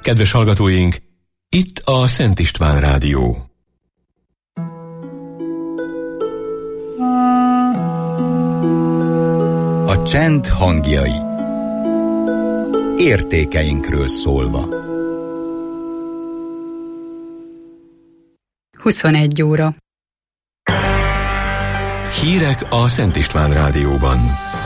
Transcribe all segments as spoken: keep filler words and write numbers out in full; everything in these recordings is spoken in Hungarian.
Kedves hallgatóink, itt a Szent István Rádió. A csend hangjai. Értékeinkről szólva. huszonegy óra. Hírek a Szent István Rádióban.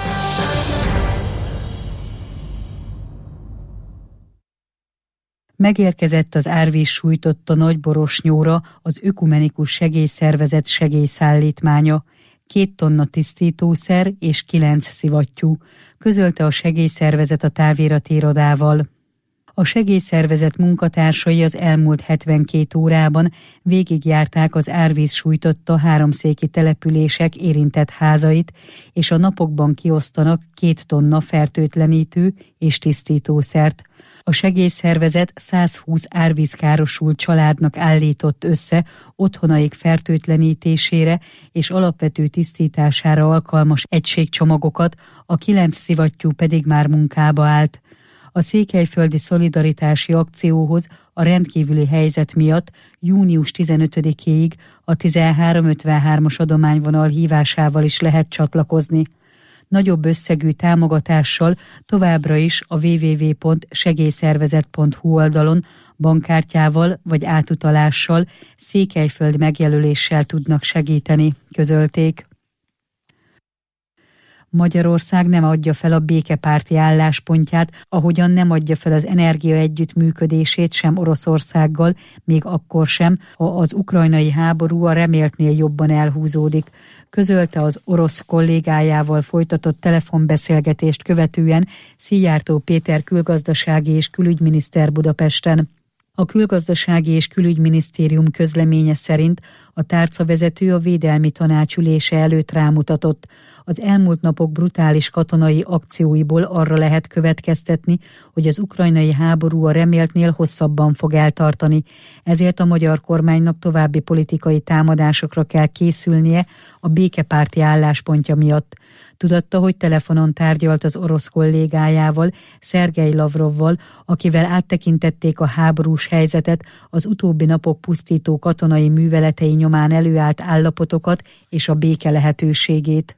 Megérkezett az árvíz sújtotta Nagyborosnyóra az Ökumenikus Segélyszervezet segélyszállítmánya. Két tonna tisztítószer és kilenc szivattyú, közölte a segélyszervezet a táviratirodával. A segélyszervezet munkatársai az elmúlt hetvenkét órában végigjárták az árvíz sújtotta háromszéki települések érintett házait, és a napokban kiosztanak két tonna fertőtlenítő és tisztítószert. A segélyszervezet százhúsz árvízkárosult családnak állított össze otthonaik fertőtlenítésére és alapvető tisztítására alkalmas egységcsomagokat, a kilenc szivattyú pedig már munkába állt. A székelyföldi szolidaritási akcióhoz a rendkívüli helyzet miatt június tizenötödikéig a tizenhárom ötvenhármas adományvonal hívásával is lehet csatlakozni. Nagyobb összegű támogatással továbbra is a double-u double-u double-u pont segélyszervezet pont hu oldalon bankkártyával vagy átutalással, Székelyföld megjelöléssel tudnak segíteni, közölték. Magyarország nem adja fel a békepárti álláspontját, ahogyan nem adja fel az energia együttműködését sem Oroszországgal, még akkor sem, ha az ukrajnai háború a reméltnél jobban elhúzódik, közölte az orosz kollégájával folytatott telefonbeszélgetést követően Szijjártó Péter külgazdasági és külügyminiszter Budapesten. A külgazdasági és külügyminisztérium közleménye szerint a tárcavezető a védelmi tanács ülése előtt rámutatott. Az elmúlt napok brutális katonai akcióiból arra lehet következtetni, hogy az ukrajnai háború a reméltnél hosszabban fog eltartani. Ezért a magyar kormánynak további politikai támadásokra kell készülnie a békepárti álláspontja miatt. Tudatta, hogy telefonon tárgyalt az orosz kollégájával, Szergej Lavrovval, akivel áttekintették a háborús helyzetet, az utóbbi napok pusztító katonai műveletei nyomán előállt állapotokat és a béke lehetőségét.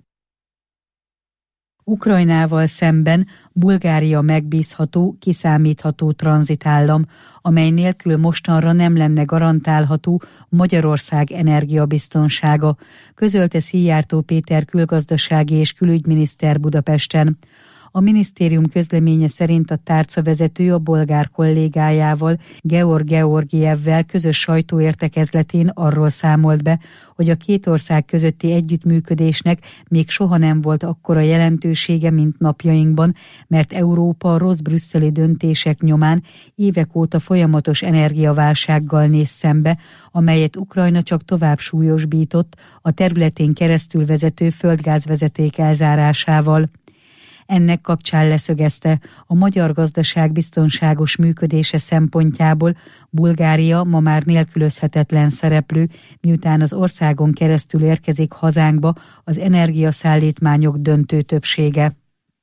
Ukrajnával szemben Bulgária megbízható, kiszámítható tranzitállam, amely nélkül mostanra nem lenne garantálható Magyarország energiabiztonsága, közölte Szijjártó Péter külgazdasági és külügyminiszter Budapesten. A minisztérium közleménye szerint a tárcavezető a bolgár kollégájával, Georg Georgievvel közös sajtóértekezletén arról számolt be, hogy a két ország közötti együttműködésnek még soha nem volt akkora jelentősége, mint napjainkban, mert Európa a rossz brüsszeli döntések nyomán évek óta folyamatos energiaválsággal néz szembe, amelyet Ukrajna csak tovább súlyosbított a területén keresztül vezető földgázvezeték elzárásával. Ennek kapcsán leszögezte, a magyar gazdaság biztonságos működése szempontjából Bulgária ma már nélkülözhetetlen szereplő, miután az országon keresztül érkezik hazánkba az energiaszállítmányok döntő többsége.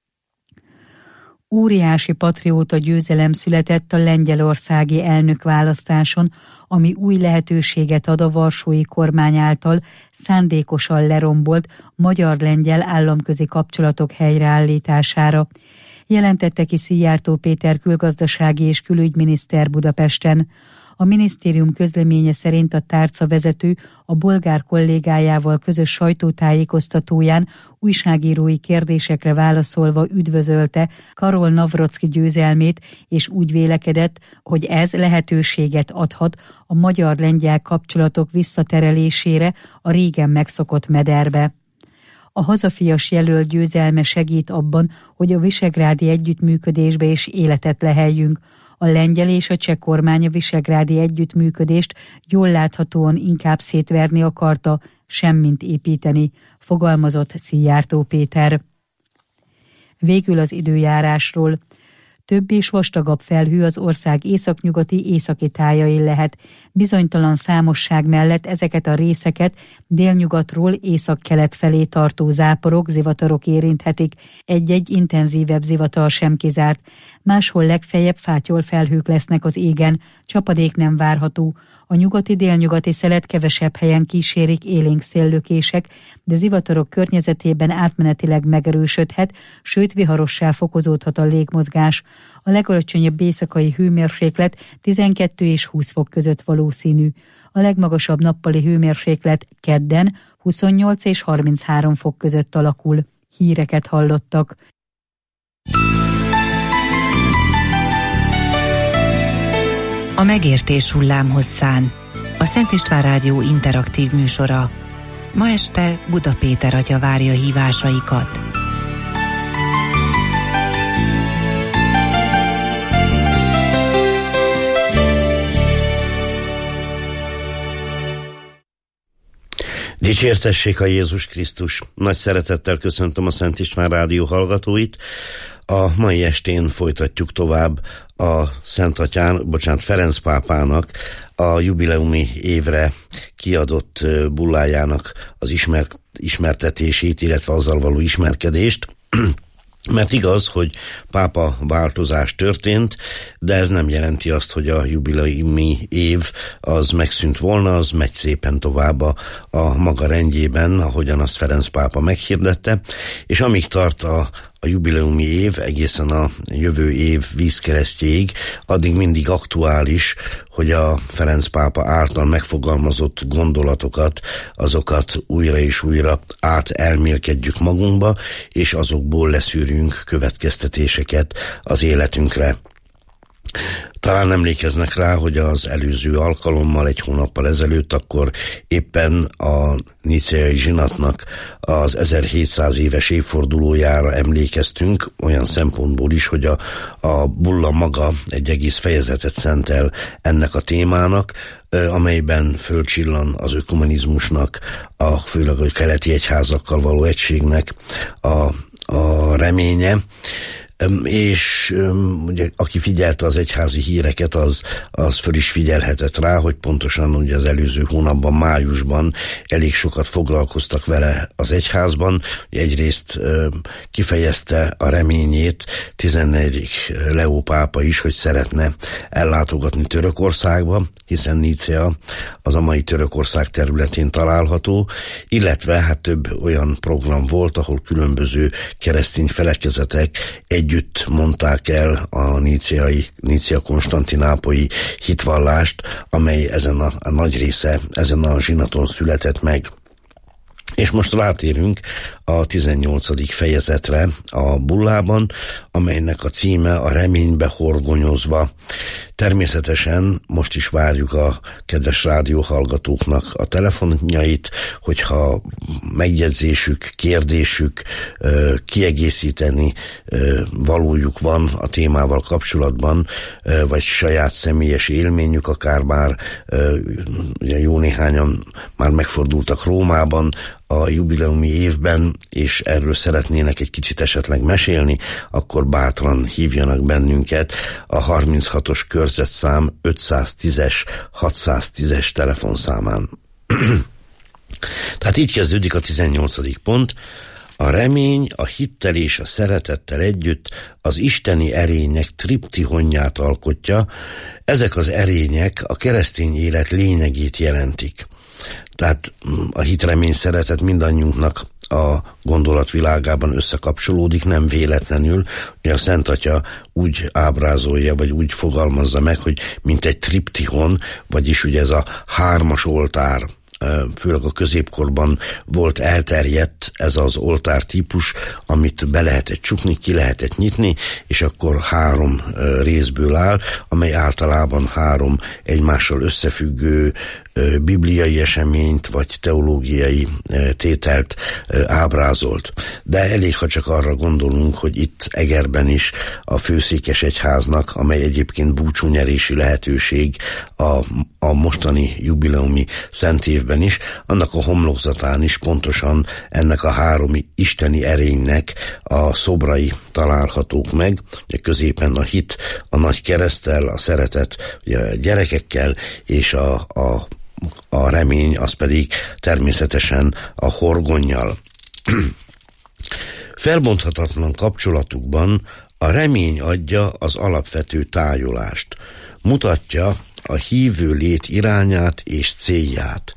Óriási patrióta győzelem született a lengyelországi elnökválasztáson, ami új lehetőséget ad a varsói kormány által szándékosan lerombolt magyar-lengyel államközi kapcsolatok helyreállítására, jelentette ki Szijjártó Péter külgazdasági és külügyminiszter Budapesten. A minisztérium közleménye szerint a tárcavezető a bolgár kollégájával közös sajtótájékoztatóján újságírói kérdésekre válaszolva üdvözölte Karol Navrocki győzelmét, és úgy vélekedett, hogy ez lehetőséget adhat a magyar-lengyel kapcsolatok visszaterelésére a régen megszokott mederbe. A hazafias jelölt győzelme segít abban, hogy a visegrádi együttműködésbe is életet leheljünk. A lengyel és a cseh kormány a visegrádi együttműködést jól láthatóan inkább szétverni akarta, semmint építeni, fogalmazott Szijjártó Péter. Végül az időjárásról. több és vastagabb felhő az ország északnyugati északi tájain lehet. Bizonytalan számosság mellett ezeket a részeket délnyugatról északkelet felé tartó záporok, zivatarok érinthetik, egy-egy intenzívebb zivatar sem kizárt. Máshol legfeljebb fátyol felhők lesznek az égen, csapadék nem várható. A nyugati-délnyugati szelet kevesebb helyen kísérik élénk széllökések, de zivatarok környezetében átmenetileg megerősödhet, sőt viharossá fokozódhat a légmozgás. A legalacsonyabb éjszakai hőmérséklet tizenkettő és húsz fok között valószínű. A legmagasabb nappali hőmérséklet kedden huszonnyolc és harminchárom fok között alakul. Híreket hallottak. A megértés hullámhosszán. A Szent István Rádió interaktív műsora. Ma este Buda Péter atya várja hívásaikat. Dicsértessék a Jézus Krisztus! Nagy szeretettel köszöntöm a Szent István Rádió hallgatóit. A mai estén folytatjuk tovább a Szent Atyán, bocsánat, Ferenc pápának a jubileumi évre kiadott bullájának az ismer, ismertetését, illetve azzal való ismerkedést. Mert igaz, hogy pápa változás történt, de ez nem jelenti azt, hogy a jubileumi év az megszűnt volna, az megy szépen tovább a, a maga rendjében, ahogyan azt Ferenc pápa meghirdette, és amíg tart a a jubileumi év egészen a jövő év vízkeresztjéig, addig mindig aktuális, hogy a Ferenc pápa által megfogalmazott gondolatokat, azokat újra és újra átelmélkedjük magunkba, és azokból leszűrjünk következtetéseket az életünkre. Talán emlékeznek rá, hogy az előző alkalommal, egy hónappal ezelőtt, akkor éppen a nicéai zsinatnak az ezerhétszáz éves évfordulójára emlékeztünk, olyan szempontból is, hogy a, a bulla maga egy egész fejezetet szentel ennek a témának, amelyben fölcsillan az ökumenizmusnak, a, főleg a keleti egyházakkal való egységnek a, a reménye. És ugye, aki figyelte az egyházi híreket, az, az föl is figyelhetett rá, hogy pontosan ugye az előző hónapban, májusban elég sokat foglalkoztak vele az egyházban. Egyrészt kifejezte a reményét tizennegyedik Leó pápa is, hogy szeretne ellátogatni Törökországba, hiszen Nicea az a mai Törökország területén található, illetve hát több olyan program volt, ahol különböző keresztény felekezetek egy együtt mondták el a níceai, nícea-konstantinápolyi hitvallást, amely ezen a, a nagy része, ezen a zsinaton született meg. És most rátérünk a tizennyolcadik fejezetre a bullában, amelynek a címe a reménybe horgonyozva. Természetesen most is várjuk a kedves rádióhallgatóknak a telefonjait, hogyha megjegyzésük, kérdésük, kiegészíteni valójuk van a témával kapcsolatban, vagy saját személyes élményük, akár már ugye jó néhányan már megfordultak Rómában a jubileumi évben, és erről szeretnének egy kicsit esetleg mesélni, akkor bátran hívjanak bennünket a harminchatos körzetszám ötszáztízes hatszáztízes telefonszámán. Tehát így kezdődik a tizennyolcadik pont. A remény, a hittel és a szeretettel együtt az isteni erények triptihonját alkotja. Ezek az erények a keresztény élet lényegét jelentik. Tehát a hit, remény, szeretet mindannyiunknak a gondolatvilágában összekapcsolódik, nem véletlenül, hogy a Szent Atya úgy ábrázolja, vagy úgy fogalmazza meg, hogy mint egy triptihon, vagyis ugye ez a hármas oltár, főleg a középkorban volt elterjedt ez az oltár típus, amit be lehetett csukni, ki lehetett nyitni, és akkor három részből áll, amely általában három egymással összefüggő bibliai eseményt, vagy teológiai tételt ábrázolt. De elég, ha csak arra gondolunk, hogy itt Egerben is a főszékesegyháznak, amely egyébként búcsúnyerési lehetőség a, a mostani jubileumi szentévben is, annak a homlokzatán is pontosan ennek a három isteni erénynek a szobrai találhatók meg. Ugye középen a hit, a nagy kereszttel, a szeretet ugye a gyerekekkel, és a, a, a remény, az pedig természetesen a horgonnyal. Felbonthatatlan kapcsolatukban a remény adja az alapvető tájolást, mutatja a hívő lét irányát és célját.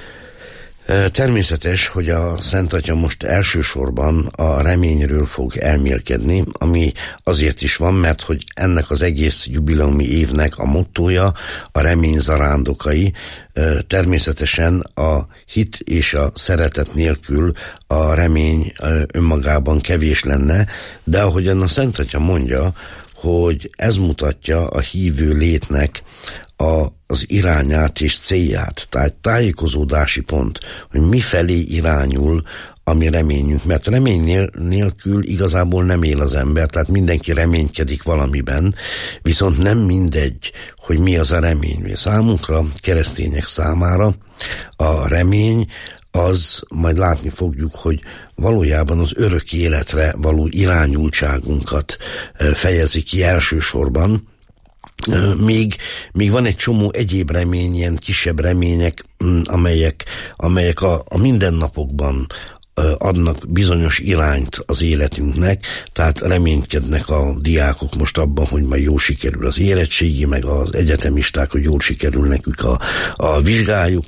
Természetes, hogy a Szent Atya most elsősorban a reményről fog elmélkedni, ami azért is van, mert hogy ennek az egész jubileumi évnek a mottója a remény zarándokai. Természetesen a hit és a szeretet nélkül a remény önmagában kevés lenne, de ahogyan a Szent Atya mondja, hogy ez mutatja a hívő létnek a, az irányát és célját, tehát tájékozódási pont, hogy mifelé irányul a mi reményünk, mert remény nélkül igazából nem él az ember, tehát mindenki reménykedik valamiben, viszont nem mindegy, hogy mi az a remény. Számunkra, keresztények számára a remény az, majd látni fogjuk, hogy valójában az örök életre való irányultságunkat fejezi ki elsősorban. Még, még van egy csomó egyéb remény, ilyen kisebb remények, amelyek, amelyek a, a mindennapokban adnak bizonyos irányt az életünknek, tehát reménykednek a diákok most abban, hogy majd jól sikerül az érettségi, meg az egyetemisták, hogy jól sikerül nekük a, a vizsgájuk.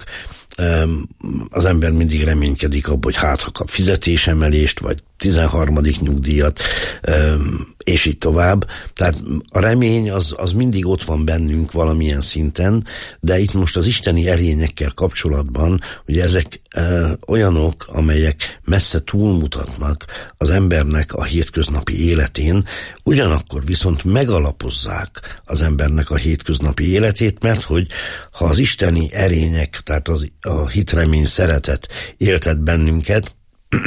Az ember mindig reménykedik abban, hogy hát ha kap fizetésemelést, vagy tizenharmadik nyugdíjat, és így tovább. Tehát a remény az, az mindig ott van bennünk valamilyen szinten, de itt most az isteni erényekkel kapcsolatban, ugye ezek e, olyanok, amelyek messze túlmutatnak az embernek a hétköznapi életén, ugyanakkor viszont megalapozzák az embernek a hétköznapi életét, mert hogy ha az isteni erények, tehát az, a hit, remény, szeretet éltet bennünket,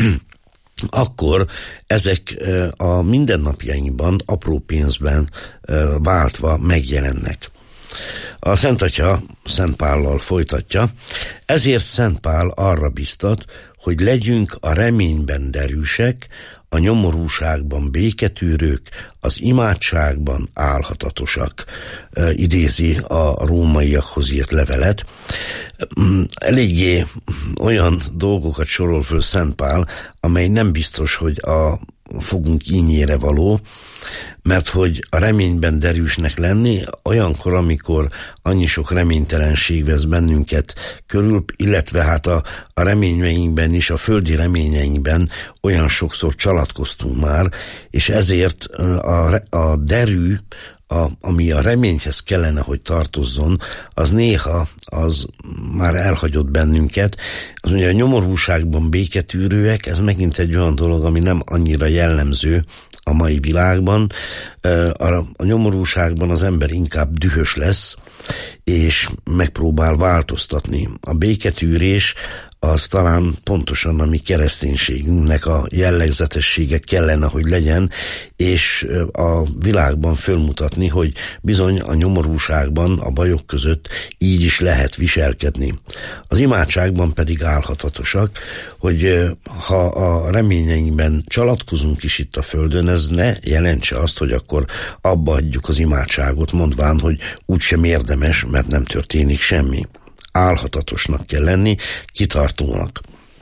akkor ezek a mindennapjainkban apró pénzben váltva megjelennek. A Szent Atya Szent Pállal folytatja, ezért Szent Pál arra biztat, hogy legyünk a reményben derűsek, a nyomorúságban béketűrők, az imádságban álhatatosak, idézi a rómaiakhoz írt levelet. Eléggé olyan dolgokat sorol föl Szent Pál, amely nem biztos, hogy a fogunk ínyére való, mert hogy a reményben derűsnek lenni olyankor, amikor annyi sok reménytelenség vesz bennünket körül, illetve hát a, a reményeinkben is, a földi reményeinkben olyan sokszor csalatkoztunk már, és ezért a, a derű, A, ami a reményhez kellene, hogy tartozzon, az néha az már elhagyott bennünket. Az mondja, a nyomorúságban béketűrőek, ez megint egy olyan dolog, ami nem annyira jellemző a mai világban. A, a nyomorúságban az ember inkább dühös lesz, és megpróbál változtatni. A béketűrés az talán pontosan a mi kereszténységünknek a jellegzetessége kellene, hogy legyen, és a világban fölmutatni, hogy bizony a nyomorúságban, a bajok között így is lehet viselkedni. Az imádságban pedig álhatatosak, hogy ha a reményeinkben csalatkozunk is itt a földön, ez ne jelentse azt, hogy akkor abba adjuk az imádságot, mondván, hogy úgysem érdemes, mert nem történik semmi. Álhatatosnak kell lenni, kitartónak.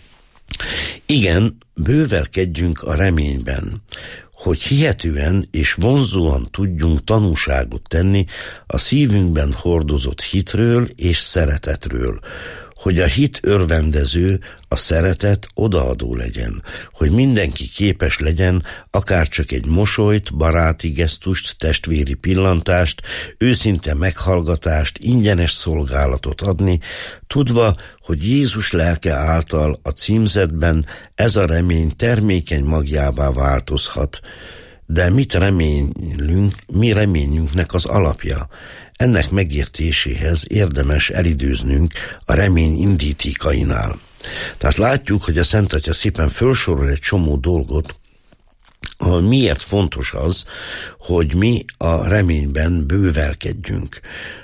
Igen, bővelkedjünk a reményben, hogy hihetően és vonzóan tudjunk tanúságot tenni a szívünkben hordozott hitről és szeretetről, hogy a hit örvendező, a szeretet odaadó legyen, hogy mindenki képes legyen akárcsak egy mosolyt, baráti gesztust, testvéri pillantást, őszinte meghallgatást, ingyenes szolgálatot adni, tudva, hogy Jézus lelke által a címzetben ez a remény termékeny magjává változhat. De mit reménylünk, mi reményünknek az alapja? ennek megértéséhez érdemes elidőznünk a remény indítékainál. Tehát látjuk, hogy a Szent Atya szépen felsorol egy csomó dolgot, miért fontos az, hogy mi a reményben bővelkedjünk.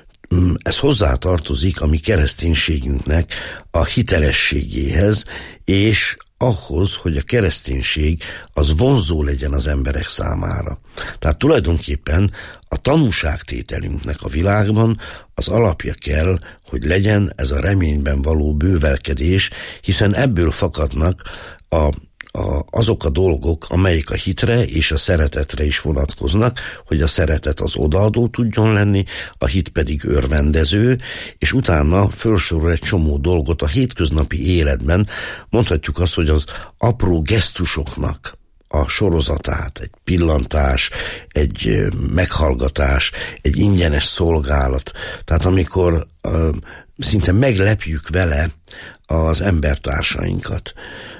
Ez hozzátartozik a mi kereszténységünknek a hitelességéhez, és ahhoz, hogy a kereszténység az vonzó legyen az emberek számára. Tehát tulajdonképpen a tanúságtételünknek a világban az alapja kell, hogy legyen ez a reményben való bővelkedés, hiszen ebből fakadnak a A, azok a dolgok, amelyek a hitre és a szeretetre is vonatkoznak, hogy a szeretet az odaadó tudjon lenni, a hit pedig örvendező, és utána felsorol egy csomó dolgot a hétköznapi életben. Mondhatjuk azt, hogy az apró gesztusoknak a sorozatát, egy pillantás, egy meghallgatás, egy ingyenes szolgálat. Tehát amikor uh, szinte meglepjük vele az embertársainkat.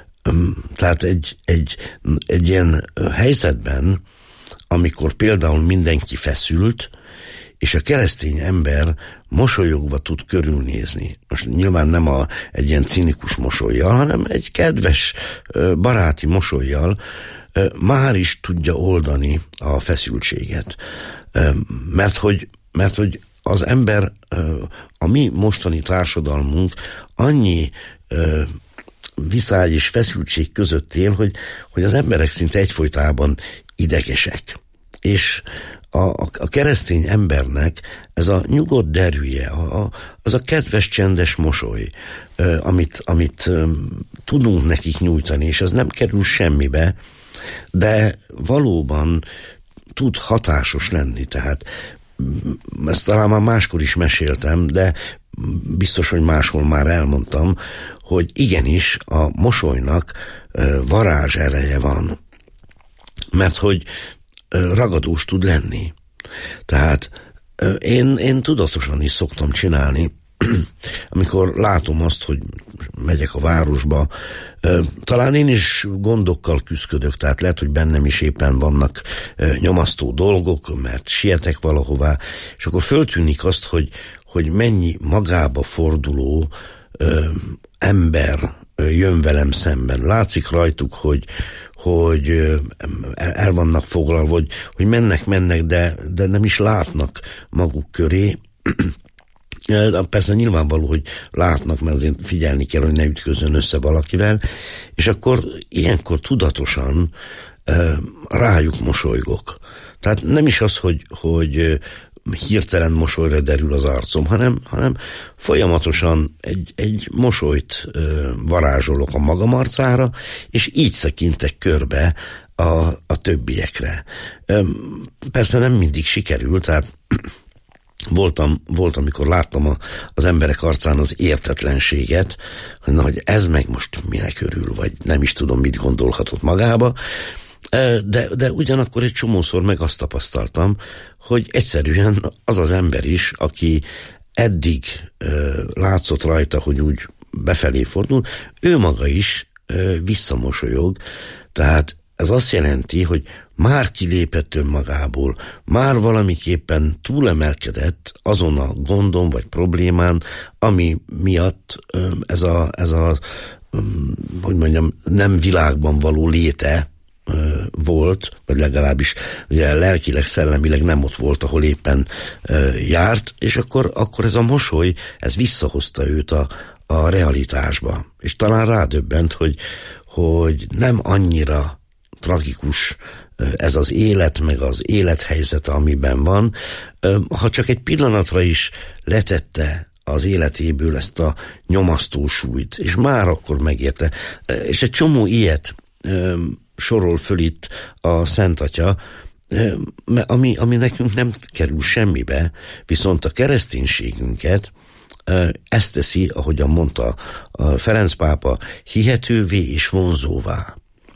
Tehát egy, egy, egy ilyen helyzetben, amikor például mindenki feszült, és a keresztény ember mosolyogva tud körülnézni. Most nyilván nem a, egy ilyen cinikus mosollyal, hanem egy kedves, baráti mosollyal már is tudja oldani a feszültséget. Mert hogy, mert hogy az ember, a mi mostani társadalmunk annyi viszály és feszültség között él, hogy, hogy az emberek szinte egyfolytában idegesek. És a, a, a keresztény embernek ez a nyugodt derűje, a, a, az a kedves, csendes mosoly, amit, amit tudunk nekik nyújtani, és az nem kerül semmibe, de valóban tud hatásos lenni. Tehát ezt talán már máskor is meséltem, de biztos, hogy máshol már elmondtam, hogy igenis a mosolynak varázs ereje van. Mert hogy ragadós tud lenni. Tehát én, én tudatosan is szoktam csinálni, amikor látom azt, hogy megyek a városba, talán én is gondokkal küzdök, tehát lehet, hogy bennem is éppen vannak nyomasztó dolgok, mert sietek valahová, és akkor föltűnik azt, hogy, hogy mennyi magába forduló ö, ember jön velem szemben. Látszik rajtuk, hogy, hogy el vannak foglalva, hogy, hogy mennek, mennek, de, de nem is látnak maguk köré. Persze nyilvánvaló, hogy látnak, mert azért figyelni kell, hogy ne ütközön össze valakivel, és akkor ilyenkor tudatosan uh, rájuk mosolygok. Tehát nem is az, hogy, hogy hirtelen mosolyra derül az arcom, hanem, hanem folyamatosan egy, egy mosolyt uh, varázsolok a magam arcára, és így szekintek körbe a, a többiekre. Um, persze nem mindig sikerül, tehát Voltam, volt, amikor láttam a, az emberek arcán az értetlenséget, hogy, na, hogy ez meg most minek örül, vagy nem is tudom, mit gondolhatott magába, de, de ugyanakkor egy csomószor meg azt tapasztaltam, hogy egyszerűen az az ember is, aki eddig ö, látszott rajta, hogy úgy befelé fordul, ő maga is ö, visszamosolyog, tehát ez azt jelenti, hogy már kilépett önmagából, már valamiképpen túlemelkedett azon a gondon vagy problémán, ami miatt ez a, ez a hogy mondjam, nem világban való léte volt, vagy legalábbis ugye lelkileg, szellemileg nem ott volt, ahol éppen járt, és akkor, akkor ez a mosoly, ez visszahozta őt a, a realitásba. És talán rádöbbent, hogy, hogy nem annyira tragikus ez az élet, meg az élethelyzet, amiben van, ha csak egy pillanatra is letette az életéből ezt a nyomasztó súlyt, és már akkor megérte. És egy csomó ilyet sorol föl itt a Szent Atya, ami, ami nekünk nem kerül semmibe, viszont a kereszténységünket ezt teszi, ahogyan mondta a Ferenc pápa, hihetővé és vonzóvá.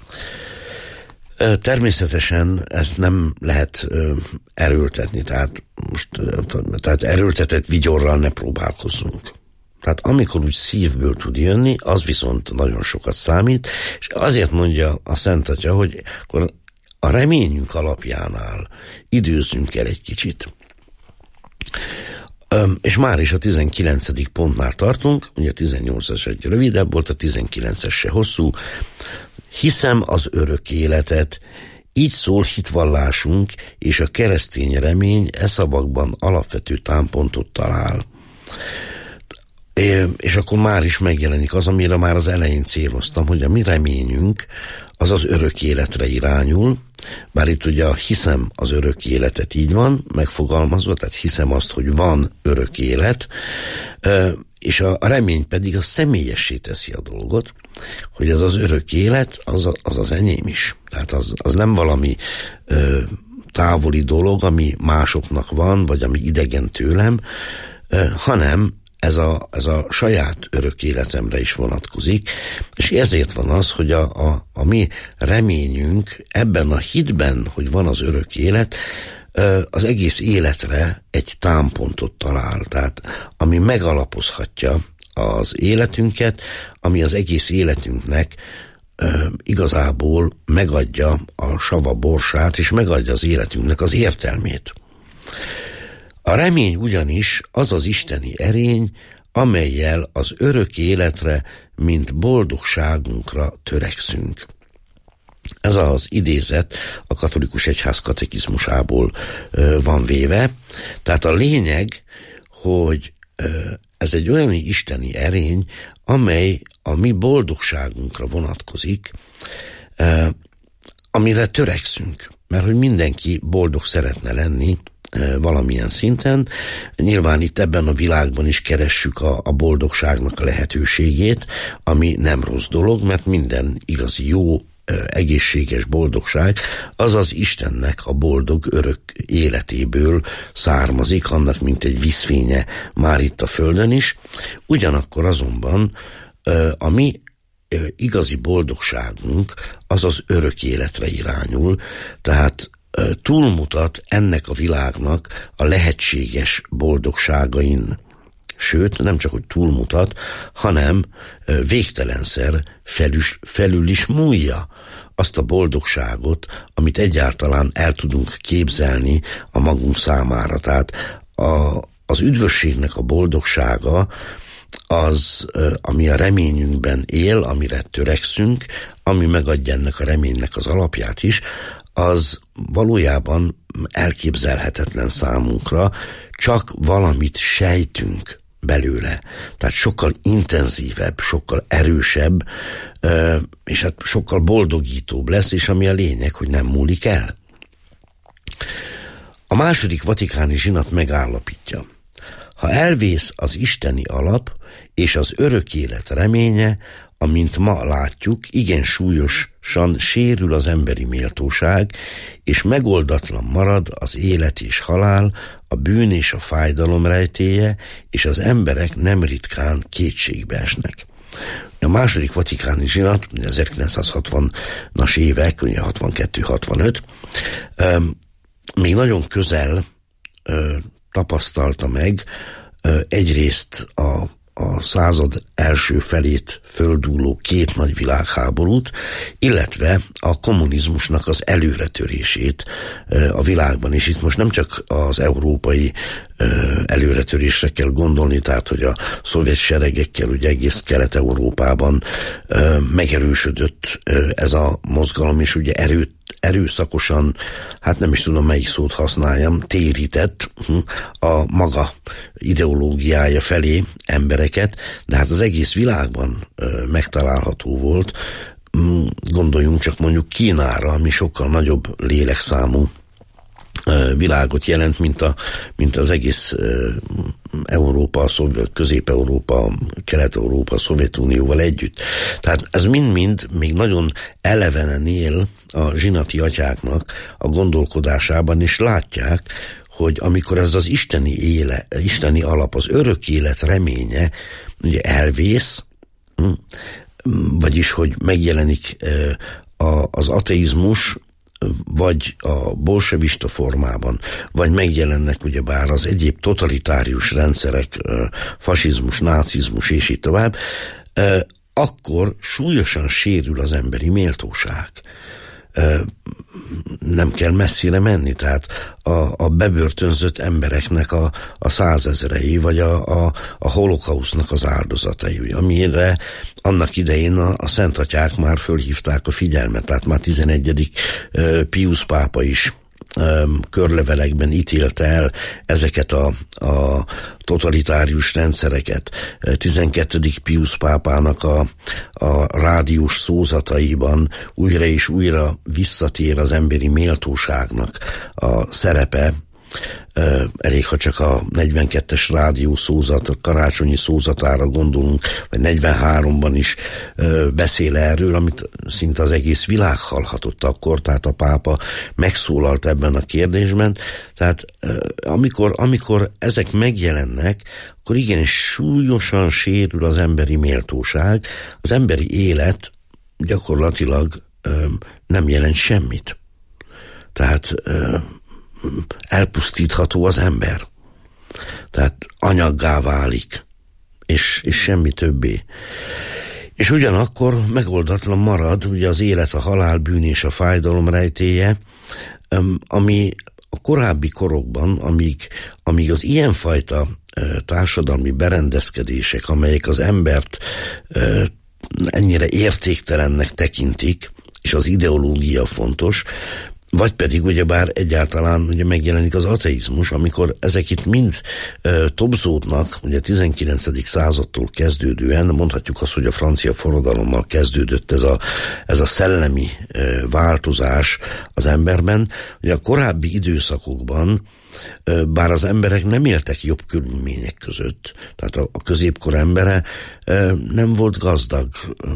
Természetesen ezt nem lehet erőltetni, tehát, most, tehát erőltetett vigyorral ne próbálkozzunk. Tehát amikor úgy szívből tud jönni, az viszont nagyon sokat számít, és azért mondja a Szent Atya, hogy akkor a reményünk alapjánál időzzünk el egy kicsit. És már is a tizenkilencedik pontnál tartunk, ugye a tizennyolcas egy rövidebb volt, a tizenkilences se hosszú. Hiszem az örök életet, így szól hitvallásunk, és a keresztény remény e szavakban alapvető támpontot talál. És akkor már is megjelenik az, amire már az elején céloztam, hogy a mi reményünk az az örök életre irányul, bár itt ugye a hiszem az örök életet így van megfogalmazva, tehát hiszem azt, hogy van örök élet, és a remény pedig a személyessé teszi a dolgot, hogy ez az örök élet az az, az enyém is. Tehát az, az nem valami ö, távoli dolog, ami másoknak van, vagy ami idegen tőlem, ö, hanem ez a, ez a saját örök életemre is vonatkozik, és ezért van az, hogy a, a, a mi reményünk ebben a hitben, hogy van az örök élet, az egész életre egy támpontot talál, tehát ami megalapozhatja az életünket, ami az egész életünknek e, igazából megadja a sava borsát, és megadja az életünknek az értelmét. A remény ugyanis az az isteni erény, amellyel az örök életre, mint boldogságunkra törekszünk. Ez az idézet a katolikus egyház katekizmusából ö, van véve. Tehát a lényeg, hogy ö, ez egy olyan isteni erény, amely a mi boldogságunkra vonatkozik, ö, amire törekszünk. Mert hogy mindenki boldog szeretne lenni ö, valamilyen szinten. Nyilván itt ebben a világban is keressük a, a boldogságnak a lehetőségét, ami nem rossz dolog, mert minden igazi jó egészséges boldogság, az az Istennek a boldog örök életéből származik, annak mint egy vízfénye már itt a földön is. Ugyanakkor azonban a mi igazi boldogságunk az az örök életre irányul, tehát túlmutat ennek a világnak a lehetséges boldogságain. Sőt, nem csak, hogy túlmutat, hanem végtelenszer felül, felül is múlja azt a boldogságot, amit egyáltalán el tudunk képzelni a magunk számára. Tehát a, az üdvösségnek a boldogsága az, ami a reményünkben él, amire törekszünk, ami megadja ennek a reménynek az alapját is, az valójában elképzelhetetlen számunkra, csak valamit sejtünk belőle. Tehát sokkal intenzívebb, sokkal erősebb, és hát sokkal boldogítóbb lesz, és ami a lényeg, hogy nem múlik el. A második vatikáni zsinat megállapítja, ha elvész az isteni alap és az örök élet reménye, amint ma látjuk, igen súlyosan sérül az emberi méltóság, és megoldatlan marad az élet és halál, a bűn és a fájdalom rejtélye, és az emberek nem ritkán kétségbe esnek. A második vatikáni zsinat, ezerkilencszázhatvanas évek, ugye hatvankettő hatvanöt, még nagyon közel tapasztalta meg egyrészt a a század első felét földúló két nagy világháborút, illetve a kommunizmusnak az előretörését a világban is. Itt most nem csak az európai előretörésre kell gondolni, tehát hogy a szovjet seregekkel ugye egész Kelet-Európában megerősödött ez a mozgalom, és ugye erőt erőszakosan, hát nem is tudom melyik szót használjam, térített a maga ideológiája felé embereket, de hát az egész világban megtalálható volt. Gondoljunk csak mondjuk Kínára, ami sokkal nagyobb lélekszámú világot jelent, mint, a, mint az egész Európa, Közép-Európa, Kelet-Európa, Szovjetunióval együtt. Tehát ez mind-mind még nagyon elevenen él a zsinati atyáknak a gondolkodásában, és látják, hogy amikor ez az isteni éle, isteni alap, az örök élet reménye ugye elvész, vagyis hogy megjelenik az ateizmus, vagy a bolsevista formában, vagy megjelennek ugyebár az egyéb totalitárius rendszerek, fasizmus, nácizmus és így tovább, akkor súlyosan sérül az emberi méltóság. nem kell messzire menni, tehát a, a bebörtönzött embereknek a, a százezrei, vagy a, a, a holokausznak az áldozatai, amire annak idején a, a szentatyák már fölhívták a figyelmet, tehát már tizenegyedik Piusz pápa is körlevelekben ítélte el ezeket a, a totalitárius rendszereket. tizenkettedik Piusz pápának a, a rádiós szózataiban újra és újra visszatér az emberi méltóságnak a szerepe. Elég, ha csak a negyvenkettes rádió szózat, a karácsonyi szózatára gondolunk, vagy negyvenháromban is beszél erről, amit szinte az egész világ hallhatott akkor, tehát a pápa megszólalt ebben a kérdésben. Tehát amikor, amikor ezek megjelennek, akkor igenis súlyosan sérül az emberi méltóság, az emberi élet gyakorlatilag nem jelent semmit. Tehát elpusztítható az ember. Tehát anyaggá válik, és, és semmi többé. És ugyanakkor megoldatlan marad ugye az élet, a halál, bűn és a fájdalom rejtélye, ami a korábbi korokban, amíg, amíg az ilyenfajta társadalmi berendezkedések, amelyek az embert ennyire értéktelennek tekintik, és az ideológia fontos, vagy pedig ugyebár egyáltalán ugye megjelenik az ateizmus, amikor ezek itt mind e, tobzódnak, ugye a tizenkilencedik századtól kezdődően, mondhatjuk azt, hogy a francia forradalommal kezdődött ez a, ez a szellemi e, változás az emberben. Ugye a korábbi időszakokban, e, bár az emberek nem éltek jobb körülmények között, tehát a, a középkor embere e, nem volt gazdag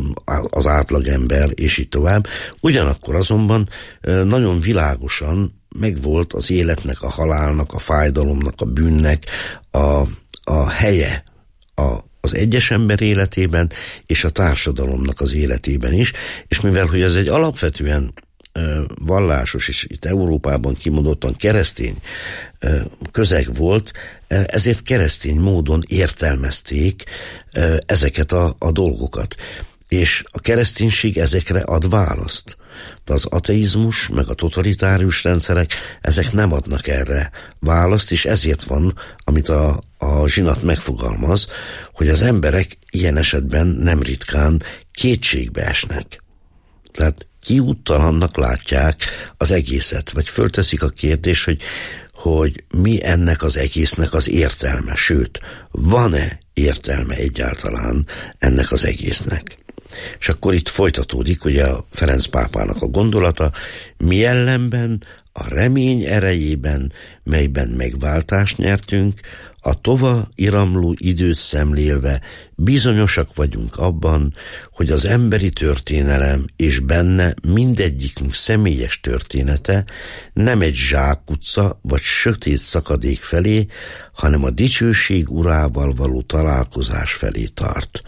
az átlagember, és így tovább. Ugyanakkor azonban e, nagyon világosan megvolt az életnek, a halálnak, a fájdalomnak, a bűnnek a, a helye a, az egyes ember életében, és a társadalomnak az életében is, és mivel, hogy ez egy alapvetően ö, vallásos, és itt Európában kimondottan keresztény ö, közeg volt, ö, ezért keresztény módon értelmezték ö, ezeket a, a dolgokat. És a kereszténység ezekre ad választ. De az ateizmus, meg a totalitárius rendszerek, ezek nem adnak erre választ, és ezért van, amit a, a zsinat megfogalmaz, hogy az emberek ilyen esetben nem ritkán kétségbe esnek. Tehát kiúttalannak látják az egészet, vagy fölteszik a kérdést, hogy, hogy mi ennek az egésznek az értelme, sőt, van-e értelme egyáltalán ennek az egésznek. És akkor itt folytatódik ugye a Ferenc pápának a gondolata, mi ellenben a remény erejében, melyben megváltást nyertünk, a tova iramló időt szemlélve bizonyosak vagyunk abban, hogy az emberi történelem és benne mindegyikünk személyes története nem egy zsákutca vagy sötét szakadék felé, hanem a dicsőség urával való találkozás felé tart.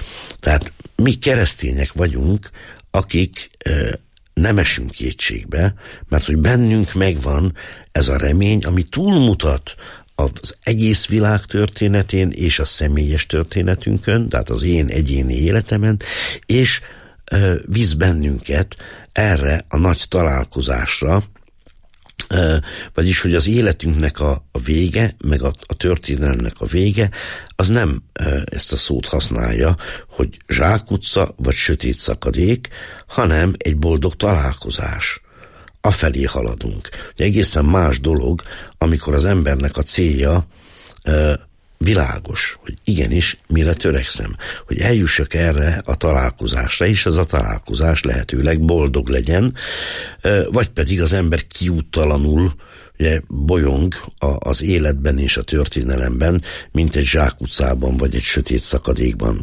Tehát mi keresztények vagyunk, akik e, nem esünk kétségbe, mert hogy bennünk megvan ez a remény, ami túlmutat az egész világ történetén és a személyes történetünkön, tehát az én egyéni életemen, és e, visz bennünket erre a nagy találkozásra, e, vagyis, hogy az életünknek a, a vége, meg a, a történelemnek a vége, az nem e, ezt a szót használja, hogy zsákutca vagy sötét szakadék, hanem egy boldog találkozás. Afelé haladunk. Ugye egészen más dolog, amikor az embernek a célja e, világos, hogy igenis, mire törekszem, hogy eljussak erre a találkozásra, és ez a találkozás lehetőleg boldog legyen, e, vagy pedig az ember kiúttalanul ugye, bolyong a, az életben és a történelemben, mint egy zsákutcában, vagy egy sötét szakadékban.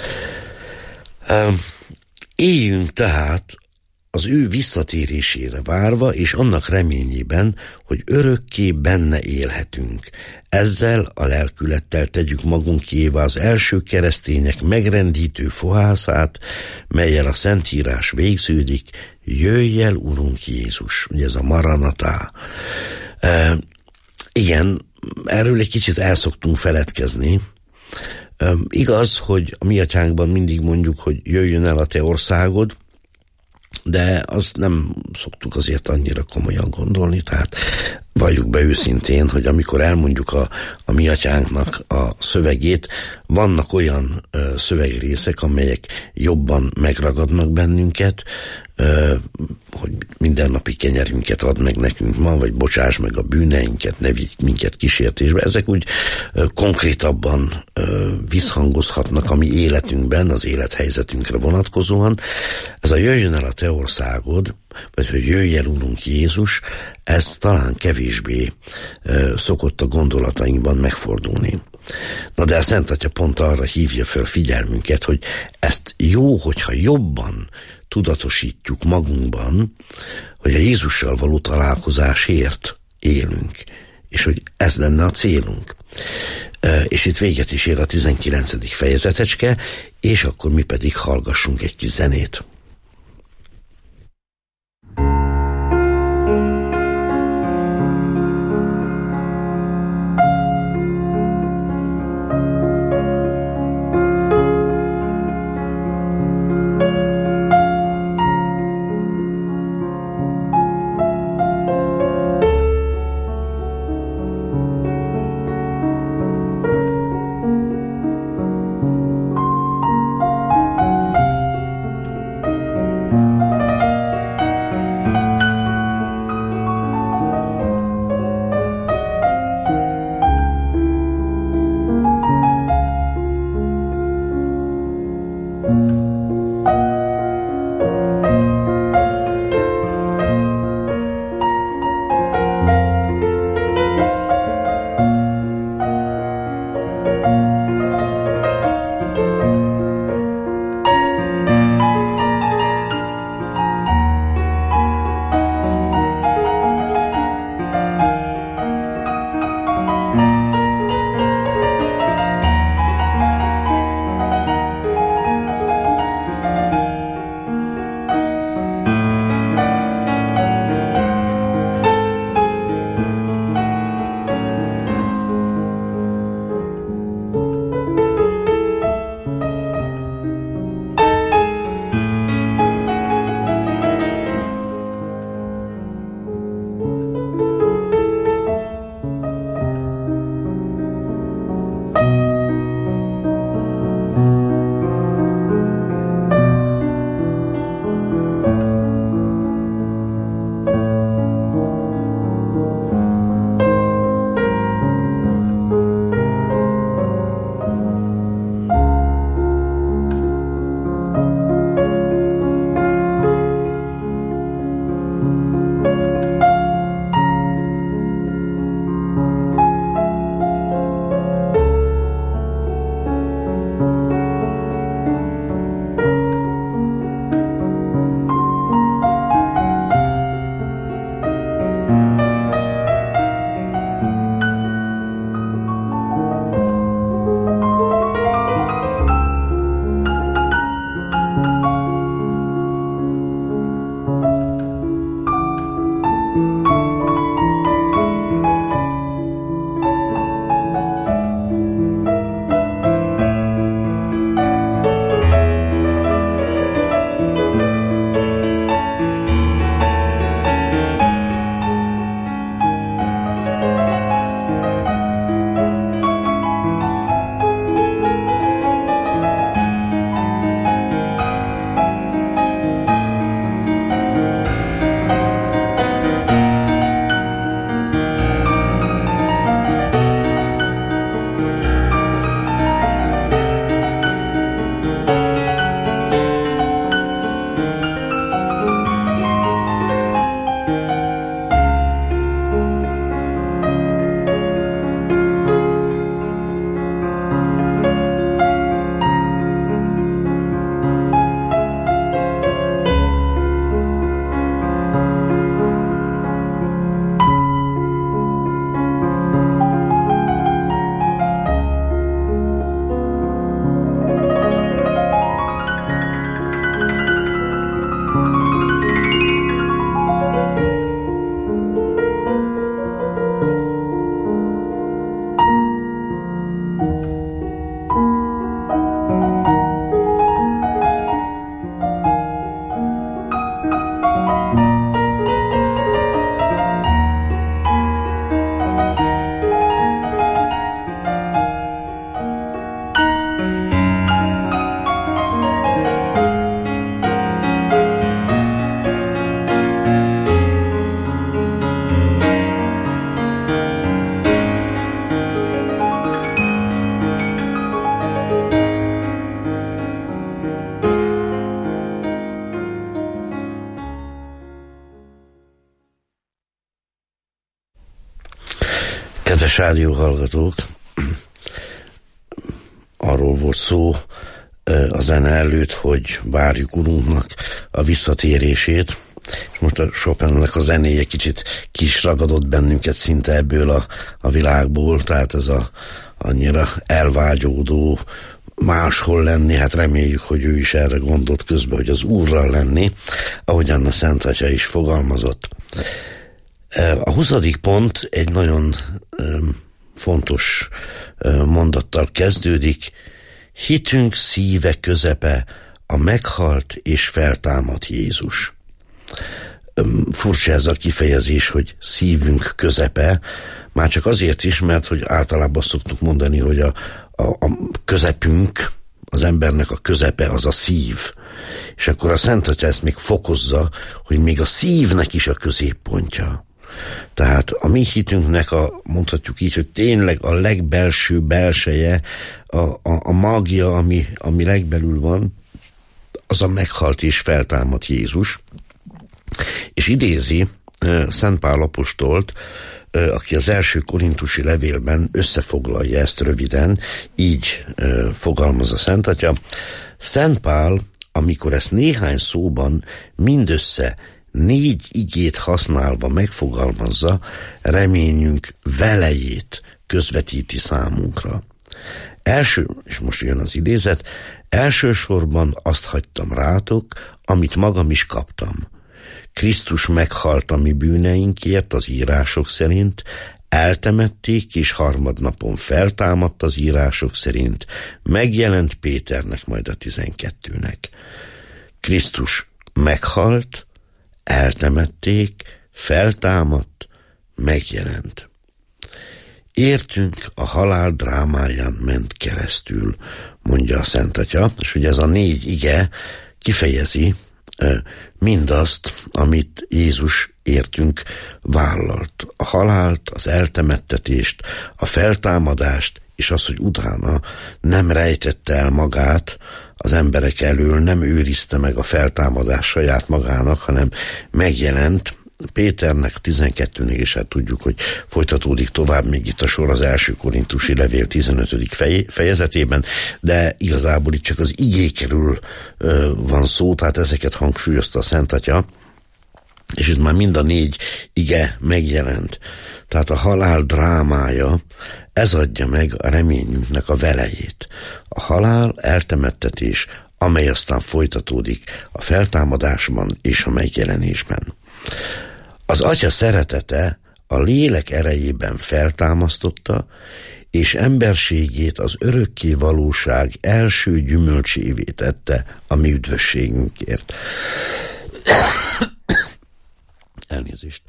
E, éljünk tehát az ő visszatérésére várva, és annak reményében, hogy örökké benne élhetünk. Ezzel a lelkülettel tegyük magunkévá az első keresztények megrendítő fohászát, mellyel a Szentírás végződik, jöjj el, Urunk Jézus, ugye ez a Maranatá. E, igen, erről egy kicsit el szoktunk feledkezni. E, igaz, hogy a mi atyánkban mindig mondjuk, hogy jöjjön el a te országod, de azt nem szoktuk azért annyira komolyan gondolni, tehát valljuk be őszintén, hogy amikor elmondjuk a, a mi atyánknak a szövegét, vannak olyan ö, szövegrészek, amelyek jobban megragadnak bennünket, ö, hogy mindennapi kenyerünket ad meg nekünk ma, vagy bocsáss meg a bűneinket, ne vigy minket kísértésbe. Ezek úgy ö, konkrétabban ö, visszhangozhatnak a mi életünkben, az élethelyzetünkre vonatkozóan. Ez a jöjjön el a te országod, vagy hogy jöjj el, Urunk Jézus, ez talán kevésbé ö, szokott a gondolatainkban megfordulni. Na de a Szent Atya pont arra hívja föl figyelmünket, hogy ezt jó, hogyha jobban tudatosítjuk magunkban, hogy a Jézussal való találkozásért élünk, és hogy ez lenne a célunk. És itt véget is ér a tizenkilencedik fejezetecske, és akkor mi pedig hallgassunk egy kis zenét. Kedves rádióhallgatók, arról volt szó a zene előtt, hogy várjuk Urunknak a visszatérését, és most a Chopinnek a zenéje kicsit kis ragadott bennünket szinte ebből a, a világból, tehát ez a annyira elvágyódó máshol lenni, hát reméljük, hogy ő is erre gondolt közben, hogy az Úrral lenni, ahogyan a Szent Atya is fogalmazott. A huszadik pont egy nagyon fontos mondattal kezdődik. Hitünk szíve közepe a meghalt és feltámadt Jézus. Furcsa ez a kifejezés, hogy szívünk közepe, már csak azért is, mert hogy általában szoktuk mondani, hogy a, a, a közepünk, az embernek a közepe az a szív. És akkor a Szent Atya ezt még fokozza, hogy még a szívnek is a középpontja. Tehát a mi hitünknek a, mondhatjuk így, hogy tényleg a legbelső belseje, a, a, a mágia, ami, ami legbelül van, az a meghalt és feltámadt Jézus. És idézi uh, Szent Pál apostolt, uh, aki az első korintusi levélben összefoglalja ezt röviden, így uh, fogalmaz a Szent Atya. Szent Pál, amikor ezt néhány szóban mindössze négy igét használva megfogalmazza, reményünk velejét közvetíti számunkra. Első, és most jön az idézet, elsősorban azt hagytam rátok, amit magam is kaptam. Krisztus meghalt a mi bűneinkért az írások szerint, eltemették, és harmadnapon feltámadt az írások szerint, megjelent Péternek, majd a tizenkettőnek. Krisztus meghalt, eltemették, feltámadt, megjelent. Értünk a halál drámáján ment keresztül, mondja a Szent Atya, és ugye ez a négy ige kifejezi mindazt, amit Jézus értünk vállalt. A halált, az eltemettetést, a feltámadást, és az, hogy utána nem rejtette el magát az emberek elől, nem őrizte meg a feltámadás saját magának, hanem megjelent Péternek, tizenkettőnek, és hát tudjuk, hogy folytatódik tovább még itt a sor az első korintusi levél tizenötödik fejezetében, de igazából itt csak az igékről ö, van szó, tehát ezeket hangsúlyozta a Szent Atya, és itt már mind a négy ige megjelent. Tehát a halál drámája, ez adja meg a reményünknek a velejét. A halál, eltemettetés, amely aztán folytatódik a feltámadásban és a megjelenésben. Az Atya szeretete a lélek erejében feltámasztotta, és emberségét az örökké valóság első gyümölcsévé tette a mi üdvösségünkért. Elnézést.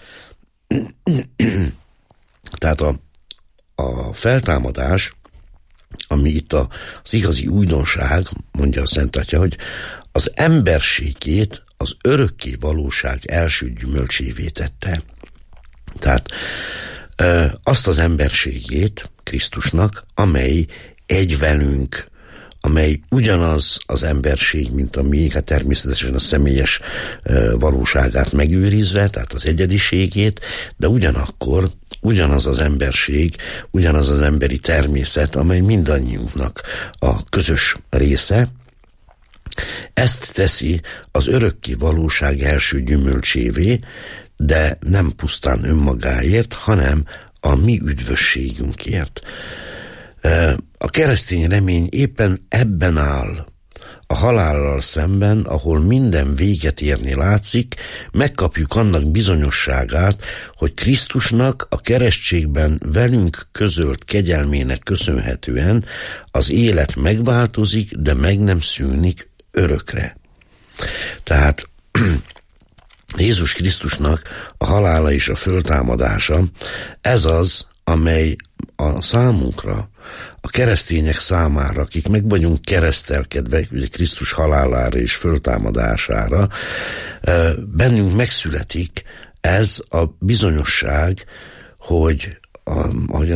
Tehát a, a feltámadás, ami itt a, az igazi újdonság, mondja a Szent Atya, hogy az emberségét az örökké valóság első gyümölcsévé tette. Tehát e, azt az emberségét Krisztusnak, amely egy velünk, amely ugyanaz az emberség, mint a mi, hát természetesen a személyes e, valóságát megőrizve, tehát az egyediségét, de ugyanakkor ugyanaz az emberség, ugyanaz az emberi természet, amely mindannyiunknak a közös része. Ezt teszi az örökké valóság első gyümölcsévé, de nem pusztán önmagáért, hanem a mi üdvösségünkért. A keresztény remény éppen ebben áll. A halállal szemben, ahol minden véget érni látszik, megkapjuk annak bizonyosságát, hogy Krisztusnak a keresztségben velünk közölt kegyelmének köszönhetően az élet megváltozik, de meg nem szűnik örökre. Tehát Jézus Krisztusnak a halála és a föltámadása, ez az, amely a számunkra, a keresztények számára, akik meg vagyunk keresztelkedve, ugye Krisztus halálára és föltámadására, bennünk megszületik ez a bizonyosság, hogy ahogy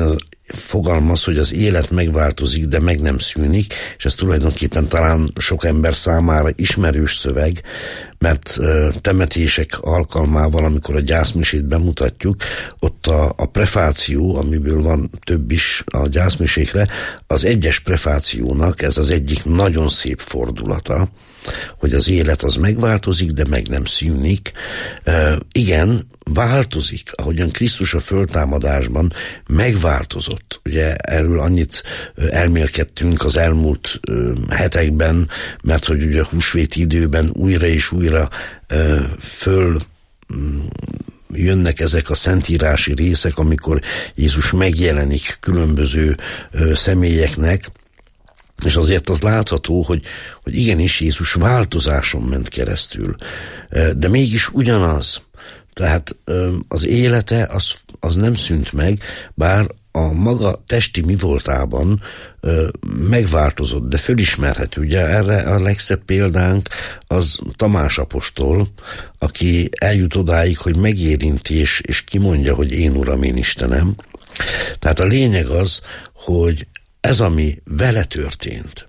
fogalmaz, hogy az élet megváltozik, de meg nem szűnik, és ez tulajdonképpen talán sok ember számára ismerős szöveg, mert temetések alkalmával, amikor a gyászmisét bemutatjuk, ott a, a prefáció, amiből van több is a gyászmisékre, az egyes prefációnak ez az egyik nagyon szép fordulata, hogy az élet az megváltozik, de meg nem szűnik. E, igen, változik, ahogyan Krisztus a föltámadásban megváltozott. Ugye erről annyit elmélkedtünk az elmúlt hetekben, mert hogy ugye húsvéti időben újra és újra föl jönnek ezek a szentírási részek, amikor Jézus megjelenik különböző személyeknek, és azért az látható, hogy, hogy igenis Jézus változáson ment keresztül, de mégis ugyanaz. Tehát az élete az, az nem szűnt meg, bár a maga testi mi voltában megváltozott, de fölismerhető. Ugye erre a legszebb példánk az Tamás apostol, aki eljut odáig, hogy megérinti és, és kimondja, hogy én Uram, én Istenem. Tehát a lényeg az, hogy ez, ami vele történt,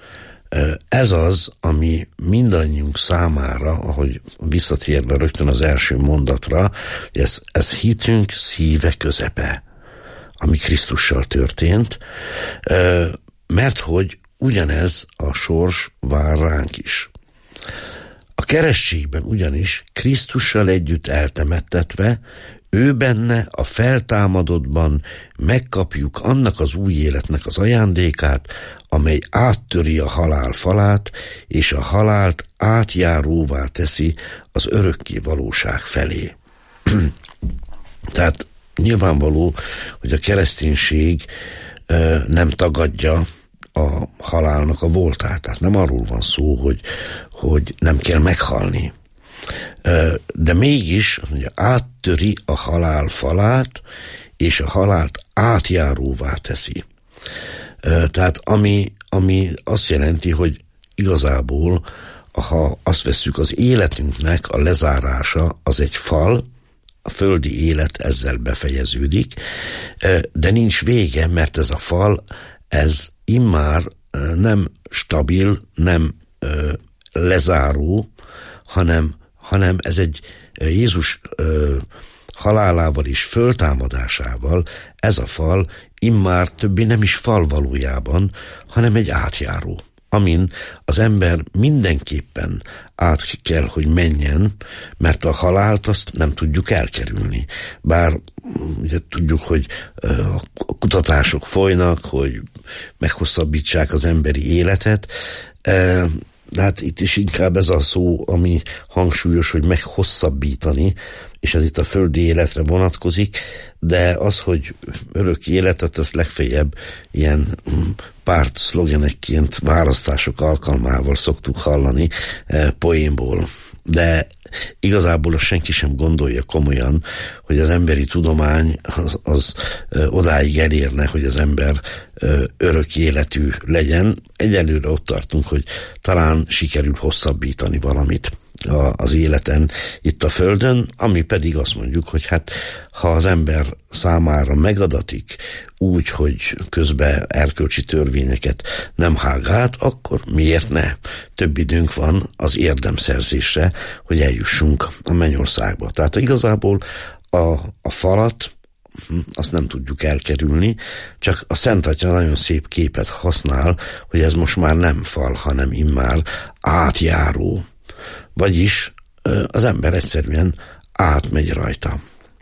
ez az, ami mindannyiunk számára, ahogy visszatérve rögtön az első mondatra, hogy ez, ez hitünk szíve közepe, ami Krisztussal történt, mert hogy ugyanez a sors vár ránk is. A keresztségben ugyanis Krisztussal együtt eltemettetve, ő benne a feltámadottban megkapjuk annak az új életnek az ajándékát, amely áttöri a halál falát, és a halált átjáróvá teszi az örökké valóság felé. Tehát nyilvánvaló, hogy a kereszténység nem tagadja a halálnak a voltát. Tehát nem arról van szó, hogy, hogy nem kell meghalni. De mégis ugye, áttöri a halál falát, és a halált átjáróvá teszi. Tehát ami, ami azt jelenti, hogy igazából, ha azt vesszük, az életünknek a lezárása az egy fal, a földi élet ezzel befejeződik, de nincs vége, mert ez a fal, ez immár nem stabil, nem lezáró, hanem hanem ez egy Jézus ö, halálával és föltámadásával ez a fal immár többé nem is fal valójában, hanem egy átjáró, amin az ember mindenképpen át kell, hogy menjen, mert a halált azt nem tudjuk elkerülni. Bár ugye tudjuk, hogy a kutatások folynak, hogy meghosszabbítsák az emberi életet, de hát itt is inkább ez a szó, ami hangsúlyos, hogy meghosszabbítani, és ez itt a földi életre vonatkozik, de az, hogy örök életet, ezt legfeljebb ilyen párt szlogenekként választások alkalmával szoktuk hallani eh, poénból. De igazából azt senki sem gondolja komolyan, hogy az emberi tudomány az, az ö, odáig elérne, hogy az ember ö, örök életű legyen. Egyelőre ott tartunk, hogy talán sikerül hosszabbítani valamit a, az életen itt a Földön, ami pedig azt mondjuk, hogy hát ha az ember számára megadatik úgy, hogy közben erkölcsi törvényeket nem hág át, akkor miért ne? Több időnk van az érdemszerzésre, hogy eljussunk a mennyországba. Tehát igazából a, a falat, azt nem tudjuk elkerülni, csak a Szent Atya nagyon szép képet használ, hogy ez most már nem fal, hanem immár átjáró. Vagyis az ember egyszerűen átmegy rajta.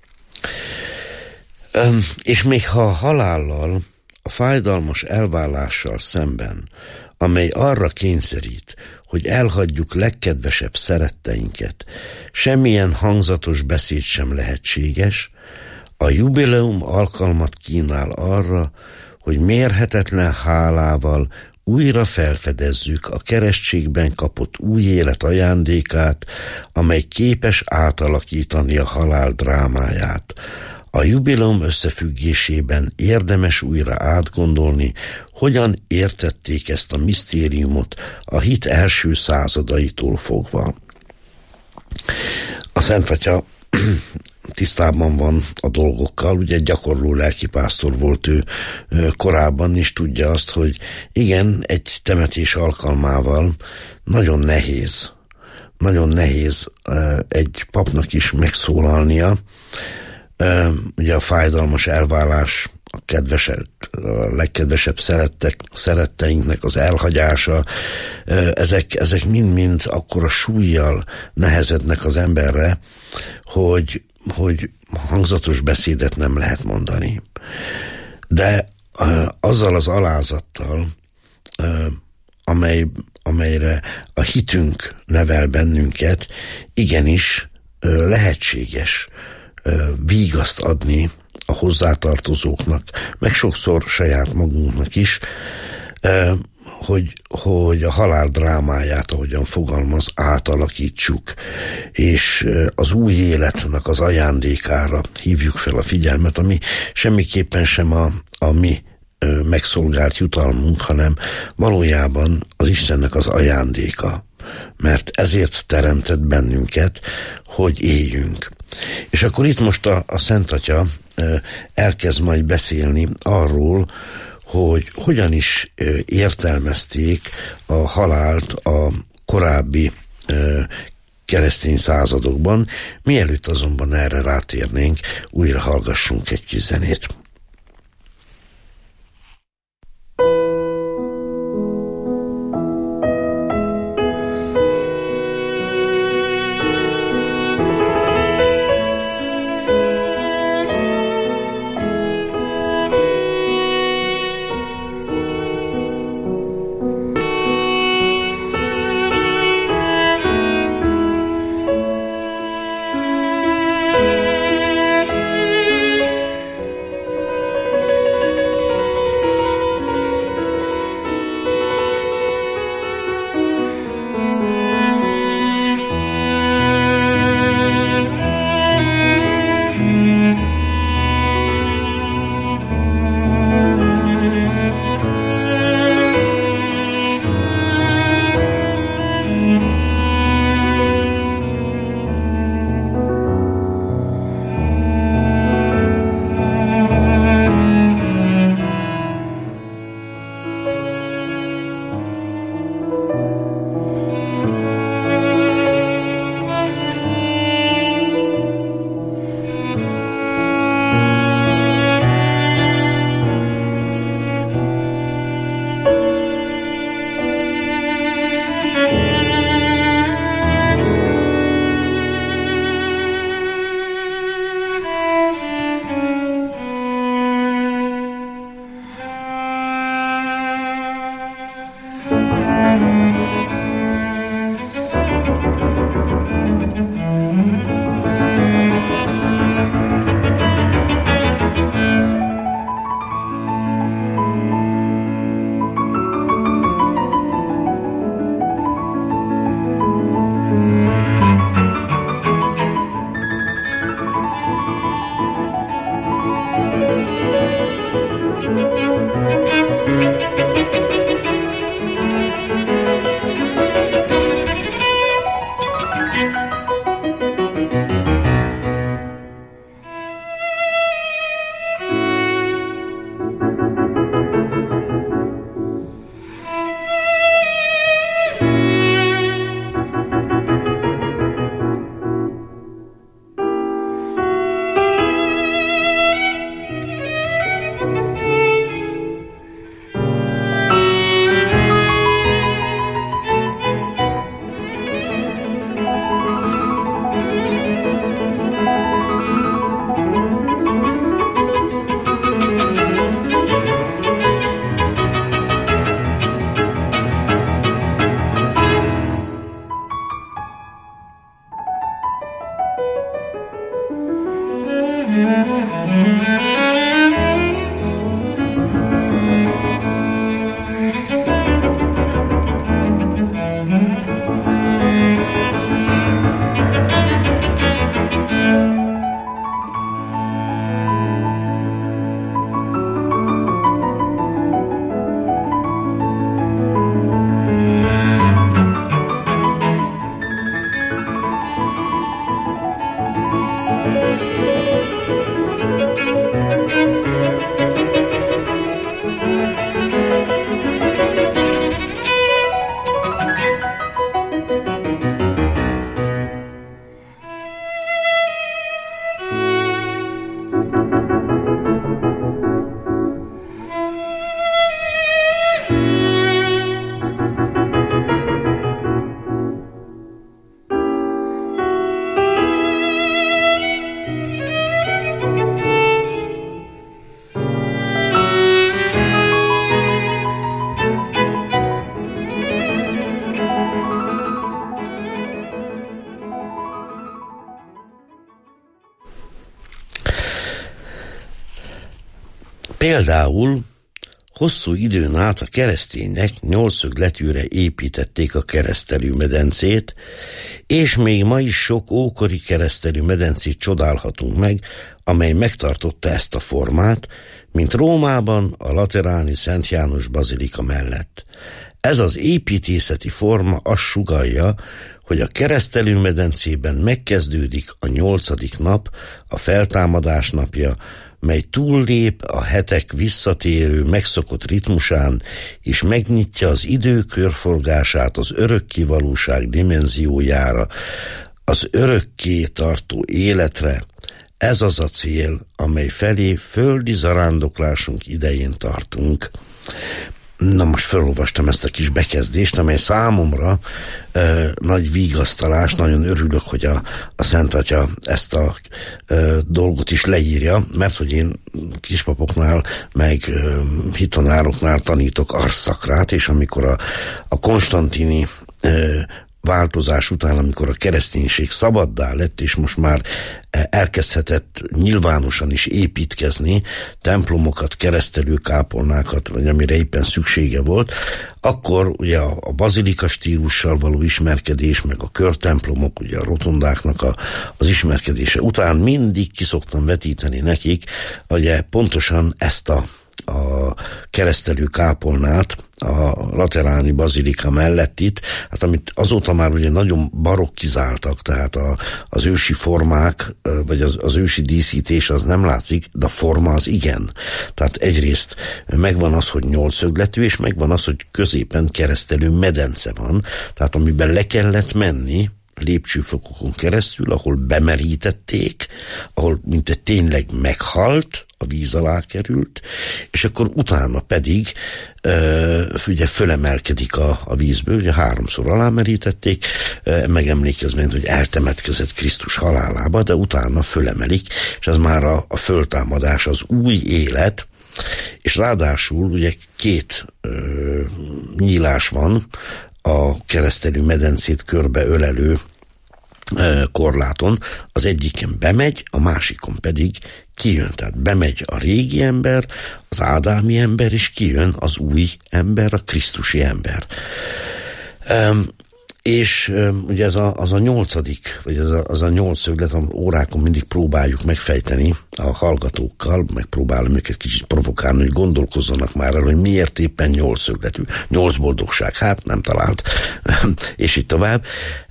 És még ha a halállal, a fájdalmas elválással szemben, amely arra kényszerít, hogy elhagyjuk legkedvesebb szeretteinket, semmilyen hangzatos beszéd sem lehetséges, a jubileum alkalmat kínál arra, hogy mérhetetlen hálával újra felfedezzük a keresztségben kapott új élet ajándékát, amely képes átalakítani a halál drámáját. A jubileum összefüggésében érdemes újra átgondolni, hogyan értették ezt a misztériumot a hit első századaitól fogva. A Szent Atya tisztában van a dolgokkal, ugye gyakorló lelkipásztor volt ő korábban is, tudja azt, hogy igen, egy temetés alkalmával nagyon nehéz, nagyon nehéz egy papnak is megszólalnia. Ugye a fájdalmas elválás, a kedvesek, a legkedvesebb szerettek, szeretteinknek az elhagyása, ezek, ezek mind-mind akkora súlyjal nehezednek az emberre, hogy, hogy hangzatos beszédet nem lehet mondani. De azzal az alázattal, amely, amelyre a hitünk nevel bennünket, igenis lehetséges vígaszt adni a hozzátartozóknak, meg sokszor saját magunknak is, hogy, hogy a halál drámáját, ahogyan fogalmaz, átalakítsuk, és az új életnek az ajándékára hívjuk fel a figyelmet, ami semmiképpen sem a, a mi megszolgált jutalmunk, hanem valójában az Istennek az ajándéka, mert ezért teremtett bennünket, hogy éljünk. És akkor itt most a, a Szent Atya elkezd majd beszélni arról, hogy hogyan is értelmezték a halált a korábbi keresztény századokban. Mielőtt azonban erre rátérnénk, újra hallgassunk egy kis zenét. Például hosszú időn át a keresztények nyolcszögletűre építették a keresztelőmedencét, és még ma is sok ókori keresztelőmedencét csodálhatunk meg, amely megtartotta ezt a formát, mint Rómában a lateráni Szent János bazilika mellett. Ez az építészeti forma azt sugallja, hogy a keresztelőmedencében megkezdődik a nyolcadik nap, a feltámadás napja, mely túllép a hetek visszatérő, megszokott ritmusán, és megnyitja az idő körforgását az örökké valóság dimenziójára, az örökké tartó életre. Ez az a cél, amely felé földi zarándoklásunk idején tartunk. Na most felolvastam ezt a kis bekezdést, amely számomra e, nagy vigasztalás, nagyon örülök, hogy a, a Szent Atya ezt a e, dolgot is leírja, mert hogy én kispapoknál, meg e, hitanároknál tanítok arsszakrát, és amikor a, a konstantini e, változás után, amikor a kereszténység szabaddá lett, és most már elkezdhetett nyilvánosan is építkezni, templomokat, keresztelő kápolnákat, vagy amire éppen szüksége volt, akkor ugye a, a bazilika stílussal való ismerkedés, meg a körtemplomok, ugye a rotondáknak a, az ismerkedése után mindig ki szoktam vetíteni nekik, ugye pontosan ezt a a keresztelő kápolnát a lateráni bazilika mellett itt, hát amit azóta már ugye nagyon barokkizáltak, tehát a, az ősi formák, vagy az, az ősi díszítés az nem látszik, de a forma az igen. Tehát egyrészt megvan az, hogy nyolcszögletű, és megvan az, hogy középen keresztelő medence van, tehát amiben le kellett menni lépcsőfokokon keresztül, ahol bemerítették, ahol mint tényleg meghalt, a víz alá került, és akkor utána pedig uh, ugye fölemelkedik a, a vízből, ugye háromszor alámerítették, uh, megemlékezvén, hogy eltemetkezett Krisztus halálába, de utána fölemelik, és ez már a, a föltámadás, az új élet, és ráadásul ugye két uh, nyílás van a keresztelő medencét körbe ölelő korláton, az egyiken bemegy, a másikon pedig kijön. Tehát bemegy a régi ember, az ádámi ember, és kijön az új ember, a krisztusi ember. Um, és um, ugye ez a, az a nyolcadik, vagy az a, az a nyolc szöglet, am órákon mindig próbáljuk megfejteni a hallgatókkal, megpróbálom őket kicsit provokálni, hogy gondolkozzanak már el, hogy miért éppen nyolc szögletű. Nyolc boldogság, hát nem talált. És így tovább.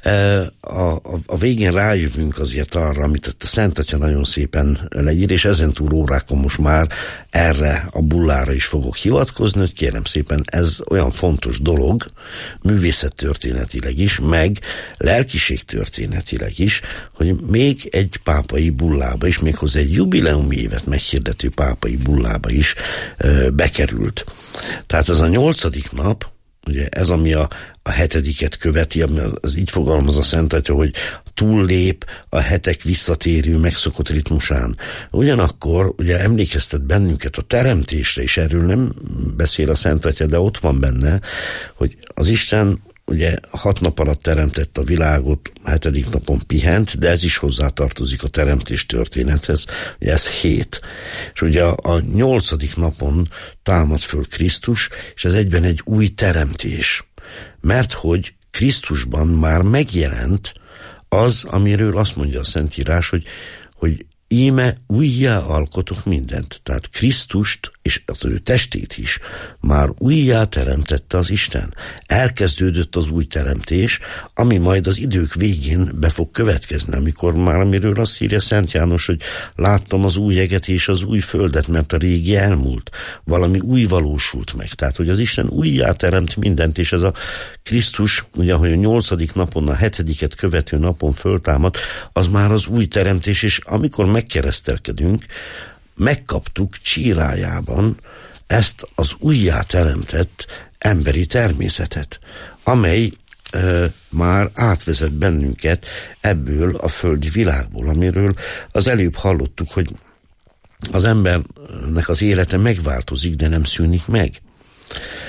A, a, a végén rájövünk azért arra, amit a Szent Atya nagyon szépen leír, és ezentúl órákon most már erre a bullára is fogok hivatkozni, hogy kérem szépen, ez olyan fontos dolog, művészettörténetileg is, meg lelkiségtörténetileg is, hogy még egy pápai bullába is, méghozzá egy jubileumi évet meghirdető pápai bullába is ö, bekerült. Tehát ez a nyolcadik nap, ugye ez, ami a, a hetediket követi, ami az így fogalmaz a Szent Atya, hogy túllép a hetek visszatérő, megszokott ritmusán. Ugyanakkor ugye emlékeztet bennünket a teremtésre, és erről nem beszél a Szent Atya, de ott van benne, hogy az Isten ugye hat nap alatt teremtett a világot, a hetedik napon pihent, de ez is hozzátartozik a teremtés történethez, ugye ez hét. És ugye a, a nyolcadik napon támad föl Krisztus, és ez egyben egy új teremtés. Mert hogy Krisztusban már megjelent az, amiről azt mondja a Szentírás, hogy, hogy íme újjá alkotok mindent. Tehát Krisztust és az ő testét is már újjá teremtette az Isten. Elkezdődött az új teremtés, ami majd az idők végén be fog következni, amikor már amiről azt írja Szent János, hogy láttam az új eget és az új földet, mert a régi elmúlt. Valami új valósult meg. Tehát, hogy az Isten újjá teremt mindent, és ez a Krisztus, ugye, hogy a nyolcadik napon, a hetediket követő napon föltámad, az már az új teremtés, és amikor megkeresztelkedünk, megkaptuk csírájában ezt az újjá teremtett emberi természetet, amely ö, már átvezet bennünket ebből a földi világból, amiről az előbb hallottuk, hogy az embernek az élete megváltozik, de nem szűnik meg.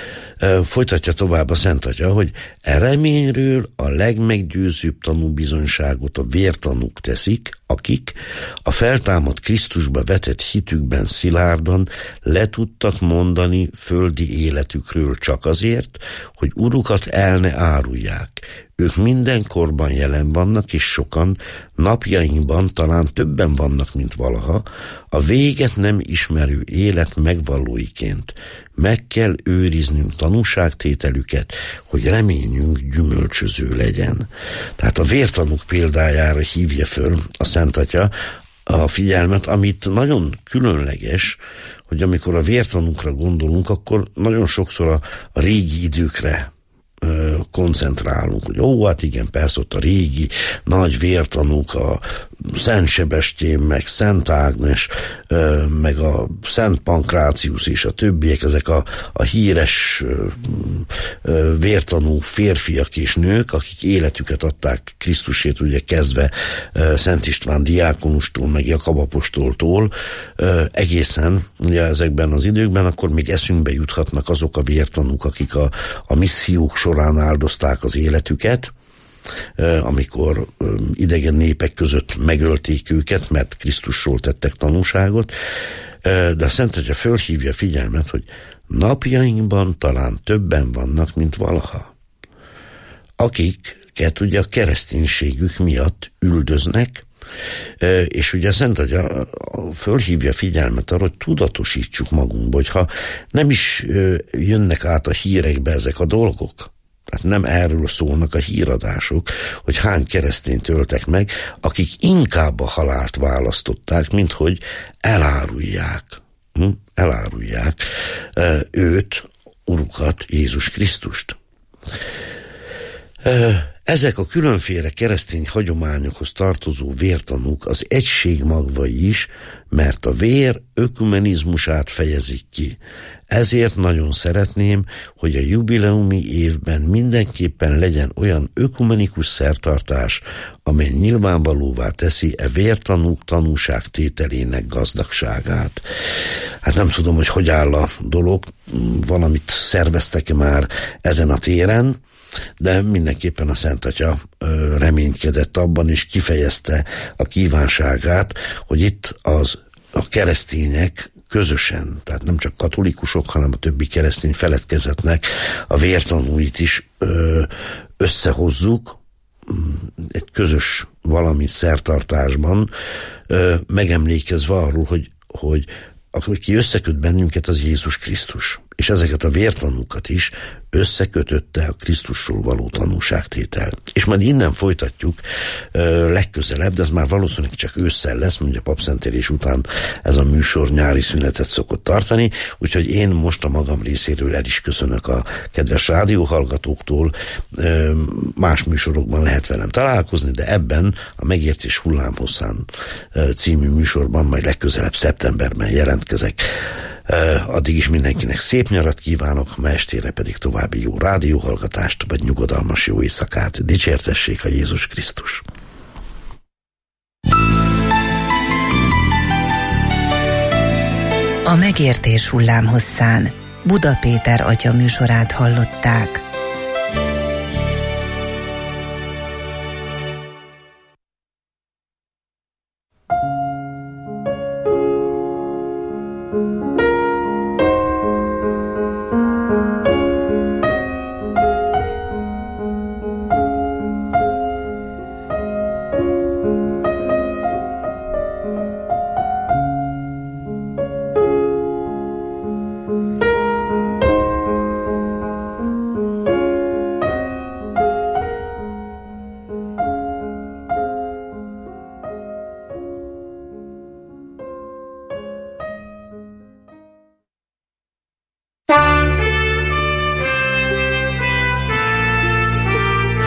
Folytatja tovább a Szent Atya, hogy e reményről a legmeggyőzőbb tanúbizonyságot a vértanúk teszik, akik a feltámadt Krisztusba vetett hitükben szilárdan le tudtak mondani földi életükről csak azért, hogy urukat el ne árulják. Ők mindenkorban jelen vannak, és sokan napjainkban talán többen vannak, mint valaha, a véget nem ismerő élet megvallóiként. Meg kell őriznünk tanúságtételüket, hogy reményünk gyümölcsöző legyen. Tehát a vértanúk példájára hívja föl a Szent Atya a figyelmet, amit nagyon különleges, hogy amikor a vértanúkra gondolunk, akkor nagyon sokszor a, a régi időkre koncentrálunk, hogy ó, hát igen, persze ott a régi nagy vértanúk, a Szent Sebestyén, meg Szent Ágnes, meg a Szent Pankrácius és a többiek, ezek a, a híres vértanú férfiak és nők, akik életüket adták Krisztusért, ugye kezdve Szent István diákonustól, meg Jakab apostoltól, egészen ugye ezekben az időkben, akkor még eszünkbe juthatnak azok a vértanúk, akik a, a missziók során áldozták az életüket, amikor idegen népek között megölték őket, mert Krisztusról tettek tanúságot, de a Szent Atya fölhívja figyelmet, hogy napjainkban talán többen vannak, mint valaha, akiket ugye a kereszténységük miatt üldöznek, és ugye a Szent Atya fölhívja figyelmet arra, hogy tudatosítsuk magunkba, hogyha nem is jönnek át a hírekbe ezek a dolgok, tehát nem erről szólnak a híradások, hogy hány keresztényt öltek meg, akik inkább a halált választották, mint hogy elárulják, hm? elárulják őt, urukat, Jézus Krisztust. Ezek a különféle keresztény hagyományokhoz tartozó vértanúk az egység magvai is, mert a vér ökumenizmusát fejezik ki. Ezért nagyon szeretném, hogy a jubileumi évben mindenképpen legyen olyan ökumenikus szertartás, amely nyilvánvalóvá teszi e vértanúk tanúságtételének gazdagságát. Hát nem tudom, hogy hogy áll a dolog, valamit szerveztek már ezen a téren, de mindenképpen a Szent Atya ö, reménykedett abban, és kifejezte a kívánságát, hogy itt az a keresztények közösen, tehát nem csak katolikusok, hanem a többi keresztény feledkezetnek a vértanúit is ö, összehozzuk egy közös valami szertartásban, ö, megemlékezve arról, hogy, hogy aki összeköt bennünket, az Jézus Krisztus. És ezeket a vértanúkat is összekötötte a Krisztusról való tanúságtétel. És majd innen folytatjuk ö, legközelebb, de ez már valószínűleg csak ősszel lesz, mondja papszentélés után ez a műsor nyári szünetet szokott tartani, úgyhogy én most a magam részéről el is köszönök a kedves rádióhallgatóktól. Ö, más műsorokban lehet velem találkozni, de ebben a Megértés hullámhosszán ö, című műsorban majd legközelebb szeptemberben jelentkezek. Uh, addig is mindenkinek szép nyarat kívánok, ma estére pedig további jó rádióhallgatást, vagy nyugodalmas jó éjszakát. Dicsértessék a Jézus Krisztus! A Megértés hullámhosszán Buda Péter atya műsorát hallották.